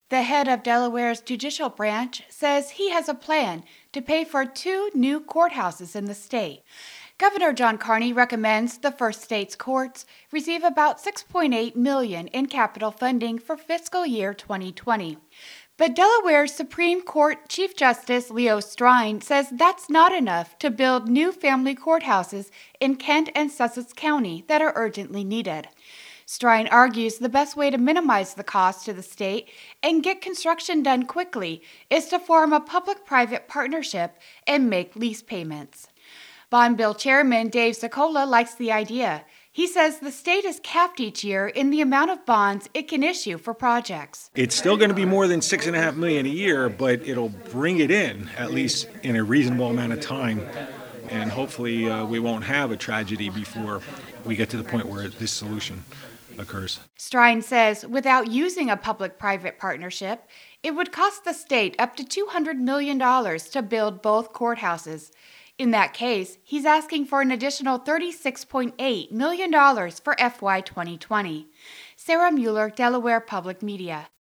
The head of Delaware's judicial branch says he has a plan to pay for 2 new courthouses in the state. Governor John Carney recommends the First States courts receive about $6.8 million in capital funding for fiscal year 2020. But Delaware's Supreme Court Chief Justice Leo Strine says that's not enough to build new family courthouses in Kent and Sussex County that are urgently needed. Strine argues the best way to minimize the cost to the state and get construction done quickly is to form a public-private partnership and make lease payments. Bond Bill Chairman Dave Sokola likes the idea. He says the state is capped each year in the amount of bonds it can issue for projects. It's still going to be more than $6.5 million a year, but it'll bring it in, at least in a reasonable amount of time. And hopefully we won't have a tragedy before we get to the point where this solution occurs. Strine says without using a public-private partnership, it would cost the state up to $200 million to build both courthouses. In that case, he's asking for an additional $36.8 million for FY 2020. Sarah Mueller, Delaware Public Media.